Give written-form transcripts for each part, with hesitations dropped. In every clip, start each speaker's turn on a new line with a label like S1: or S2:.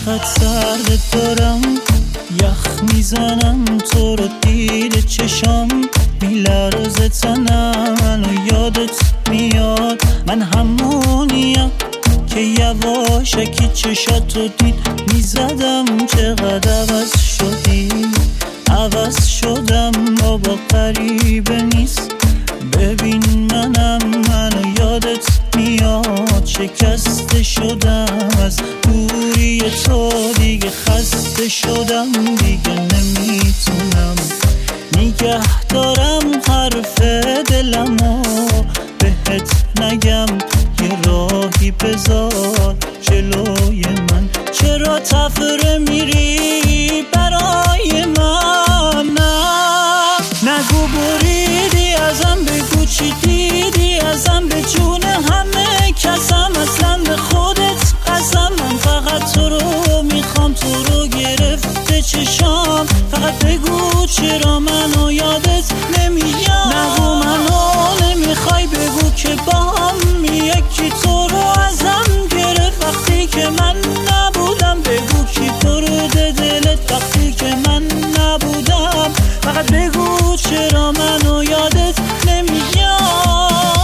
S1: چقدر سرد دارم، یخ میزنم تو رو دید چشام، میلرزه تنم منو یادت میاد. من همونیم که یواشکی چشاتو دید میزدم. چقدر عوض شدی، عوض شدم بابا غریبه نیست. ببین منو یادت میاد. شکسته شدم از دوری تو، دیگه خسته شدم، دیگه نمیتونم نگه دارم حرف دلمو بهت نگم. یه راهی بذار جلوی من، چرا تفره میری برای من؟ نگو بریدی ازم، بگو چی دیدی ازم، به جون همه کسم، اصلا به خودت قسم. من فقط تو رو میخوام، تو رو گرفته چشام. فقط بگو چرا منو یادت نمیاد. نگو منو نمیخوای، بگو که با هم یکی تو رو ازم گرفت وقتی که من نبودم. بگو کی برد دلت وقتی که من نبودم. فقط بگو چرا منو یادت نمیاد.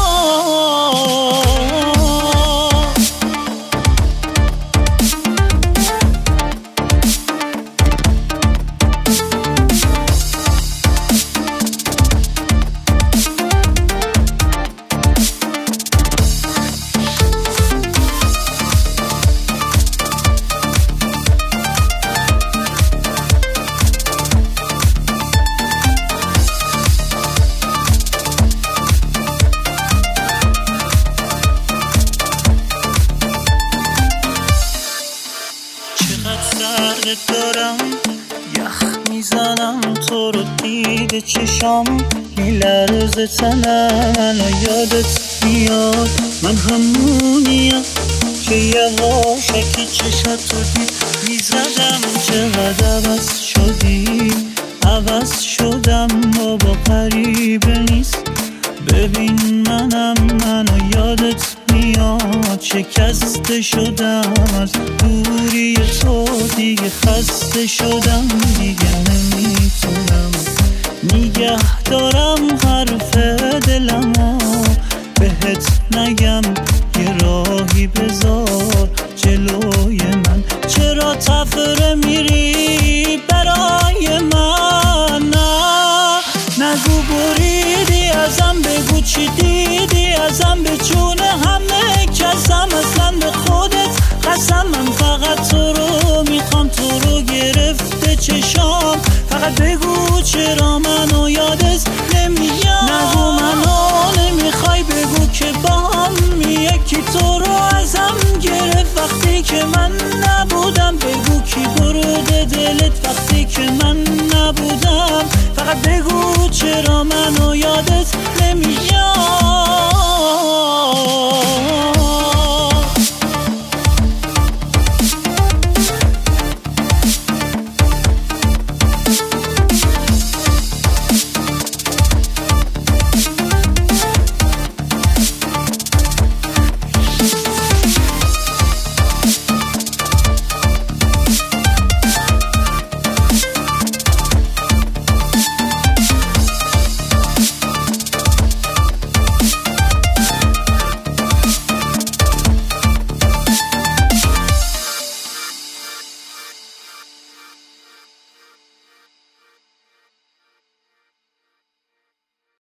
S1: سرد دارم، یخ میزنم تو رو دید چشام، میلرزه تنم منو یادت میاد. من همونیم که یواشکی چشاتو دید میزدم. چقدر عوض شدی، عوض شدم بابا غریبه نیست. ببین منو یادت میاد. شکسته شدم از دوری تو، دیگه خسته شدم، دیگه نمیتونم نگه دارم حرف دلمو بهت نگم. یه راهی بذار جلوی من، چرا تفره میری برای من؟ نگو بریدی ازم، بگو چی دیدی ازم، به جون همه کسم، اصلا به خودت قسم. من فقط تو رو میخوام، تو رو گرفته چشام. فقط بگو چرا منو یادت نمیاد. نگو منو نمیخوای، بگو که با هم یکی تو رو ازم گرفت وقتی که من نبودم. بگو کی برد دلت وقتی که من نبودم. فقط بگو چرا